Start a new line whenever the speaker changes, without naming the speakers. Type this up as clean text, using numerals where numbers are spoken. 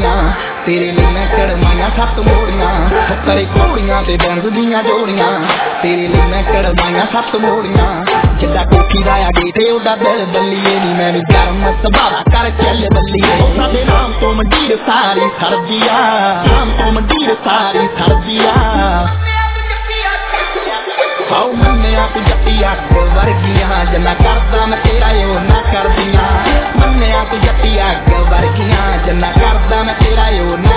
जोड़ियां तेरे लिए मैं कड़माइया 7 मोड़ियां करे घोड़ियां ते बैंड दियां जोड़ियां तेरे लिए मैं कड़माइया 7 मोड़ियां जिद्दां कोठी दा आ गेट ओदा दिल बल्लिए नी मैं भी गरम सभारा कर चल बल्लिए साडे नाम तो मंडीर सारी सरदिया नाम तो मंडीर सारी सरदिया आओ मन्निया तू जट्टी अग वर्गियां जन्ना करदा मैं तेरा यो ना करदियां मन्निया तू जट्टी अग वर्गियां जन्ना करदा मैं तेरा यो